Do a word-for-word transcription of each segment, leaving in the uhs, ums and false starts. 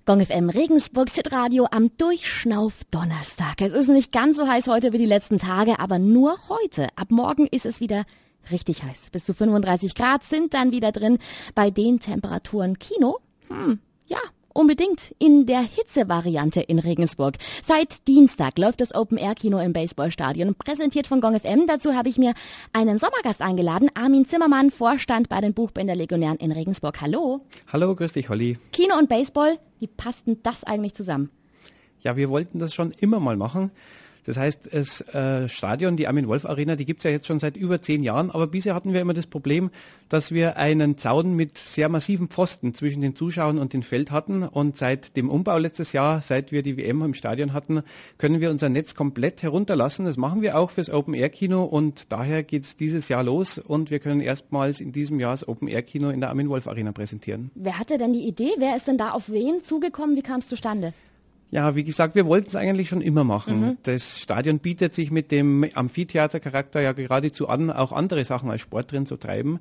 Gong F M Regensburg Hitradio am Durchschnauf-Donnerstag. Es ist nicht ganz so heiß heute wie die letzten Tage, aber nur heute. Ab morgen ist es wieder richtig heiß. Bis zu fünfunddreißig Grad sind dann wieder drin. Bei den Temperaturen Kino? Hm, ja. Unbedingt in der Hitzevariante in Regensburg. Seit Dienstag läuft das Open-Air-Kino im Baseballstadion, präsentiert von Gong F M. Dazu habe ich mir einen Sommergast eingeladen, Armin Zimmermann, Vorstand bei den Buchbinder-Legionären in Regensburg. Hallo. Hallo, grüß dich, Holly. Kino und Baseball, wie passt denn das eigentlich zusammen? Ja, wir wollten das schon immer mal machen. Das heißt, das äh, Stadion, die Armin-Wolf-Arena, die gibt's ja jetzt schon seit über zehn Jahren. Aber bisher hatten wir immer das Problem, dass wir einen Zaun mit sehr massiven Pfosten zwischen den Zuschauern und dem Feld hatten. Und seit dem Umbau letztes Jahr, seit wir die W M im Stadion hatten, können wir unser Netz komplett herunterlassen. Das machen wir auch fürs Open-Air-Kino und daher geht's dieses Jahr los. Und wir können erstmals in diesem Jahr das Open-Air-Kino in der Armin-Wolf-Arena präsentieren. Wer hatte denn die Idee? Wer ist denn da auf wen zugekommen? Wie kam es zustande? Ja, wie gesagt, wir wollten es eigentlich schon immer machen. Mhm. Das Stadion bietet sich mit dem Amphitheatercharakter ja geradezu an, auch andere Sachen als Sport drin zu treiben.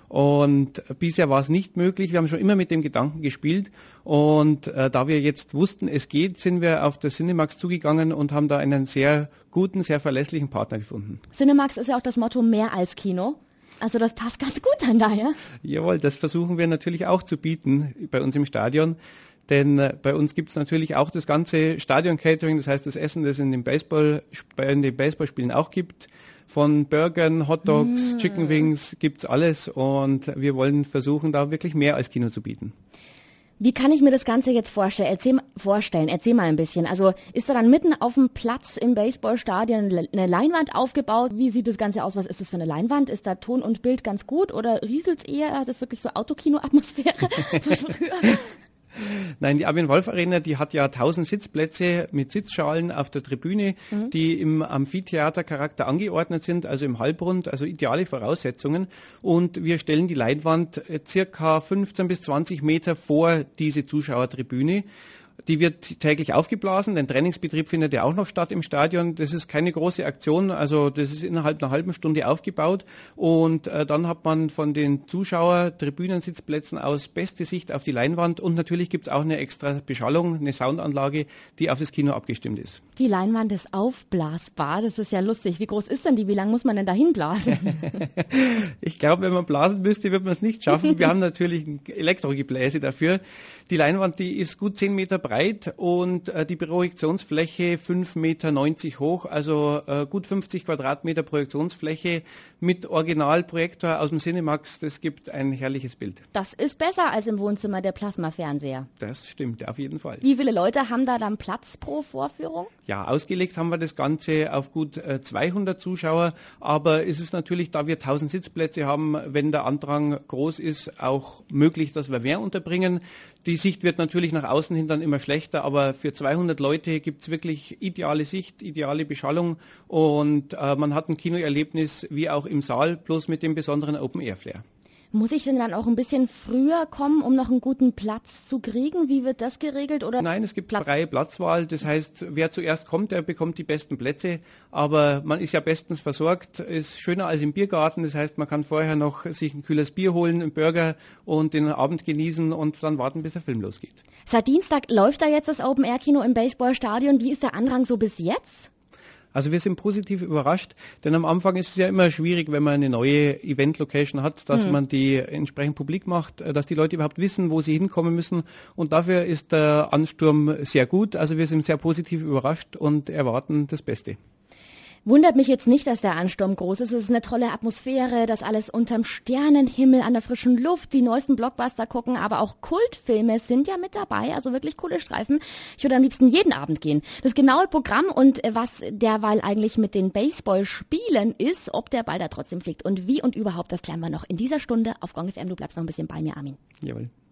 Und bisher war es nicht möglich. Wir haben schon immer mit dem Gedanken gespielt. Und äh, da wir jetzt wussten, es geht, sind wir auf das Cinemax zugegangen und haben da einen sehr guten, sehr verlässlichen Partner gefunden. Cinemax ist ja auch das Motto mehr als Kino. Also das passt ganz gut dann da, ja? Jawohl, das versuchen wir natürlich auch zu bieten bei uns im Stadion. Denn äh, bei uns gibt's natürlich auch das ganze Stadion-Catering, das heißt das Essen, das in den Baseball, in den Baseballspielen auch gibt. Von Burgern, Hotdogs, mm. Chicken Wings gibt's alles und wir wollen versuchen, da wirklich mehr als Kino zu bieten. Wie kann ich mir das Ganze jetzt vorstellen? Erzähl, vorstellen? Erzähl mal ein bisschen. Also ist da dann mitten auf dem Platz im Baseballstadion eine Leinwand aufgebaut? Wie sieht das Ganze aus? Was ist das für eine Leinwand? Ist da Ton und Bild ganz gut oder rieselt's eher? Hat das wirklich so Autokino-Atmosphäre von früher? Nein, die Armin-Wolf-Arena, die hat ja tausend Sitzplätze mit Sitzschalen auf der Tribüne, mhm. die im Amphitheatercharakter angeordnet sind, also im Halbrund, also ideale Voraussetzungen. Und wir stellen die Leinwand circa fünfzehn bis zwanzig Meter vor diese Zuschauertribüne. Die wird täglich aufgeblasen. Der Trainingsbetrieb findet ja auch noch statt im Stadion. Das ist keine große Aktion, also das ist innerhalb einer halben Stunde aufgebaut. Und äh, dann hat man von den Zuschauer-Tribünensitzplätzen aus beste Sicht auf die Leinwand. Und natürlich gibt's auch eine extra Beschallung, eine Soundanlage, die auf das Kino abgestimmt ist. Die Leinwand ist aufblasbar. Das ist ja lustig. Wie groß ist denn die? Wie lang muss man denn dahin blasen? Ich glaube, wenn man blasen müsste, wird man es nicht schaffen. Wir haben natürlich ein Elektrogebläse dafür. Die Leinwand, die ist gut zehn Meter breit und äh, die Projektionsfläche fünf Meter neunzig hoch, also äh, gut fünfzig Quadratmeter Projektionsfläche mit Originalprojektor aus dem Cinemax. Das gibt ein herrliches Bild. Das ist besser als im Wohnzimmer der Plasmafernseher. Das stimmt, auf jeden Fall. Wie viele Leute haben da dann Platz pro Vorführung? Ja, ausgelegt haben wir das Ganze auf gut äh, zweihundert Zuschauer, aber es ist natürlich, da wir tausend Sitzplätze haben, wenn der Andrang groß ist, auch möglich, dass wir mehr unterbringen. Die Sicht wird natürlich nach außen hin dann immer schlechter, aber für zweihundert Leute gibt's wirklich ideale Sicht, ideale Beschallung und äh, man hat ein Kinoerlebnis wie auch im Saal, bloß mit dem besonderen Open-Air-Flair. Muss ich denn dann auch ein bisschen früher kommen, um noch einen guten Platz zu kriegen? Wie wird das geregelt? Oder Nein, es gibt Platz- freie Platzwahl. Das heißt, wer zuerst kommt, der bekommt die besten Plätze. Aber man ist ja bestens versorgt. Ist schöner als im Biergarten. Das heißt, man kann vorher noch sich ein kühles Bier holen, einen Burger und den Abend genießen und dann warten, bis der Film losgeht. Seit Dienstag läuft da jetzt das Open-Air-Kino im Baseballstadion. Wie ist der Andrang so bis jetzt? Also wir sind positiv überrascht, denn am Anfang ist es ja immer schwierig, wenn man eine neue Event-Location hat, dass mhm. man die entsprechend publik macht, dass die Leute überhaupt wissen, wo sie hinkommen müssen. Und dafür ist der Ansturm sehr gut. Also wir sind sehr positiv überrascht und erwarten das Beste. Wundert mich jetzt nicht, dass der Ansturm groß ist. Es ist eine tolle Atmosphäre, das alles unterm Sternenhimmel, an der frischen Luft, die neuesten Blockbuster gucken, aber auch Kultfilme sind ja mit dabei, also wirklich coole Streifen. Ich würde am liebsten jeden Abend gehen. Das genaue Programm und was derweil eigentlich mit den Baseballspielen ist, ob der Ball da trotzdem fliegt und wie und überhaupt, das klären wir noch in dieser Stunde auf Gong F M. Du bleibst noch ein bisschen bei mir, Armin. Jawohl.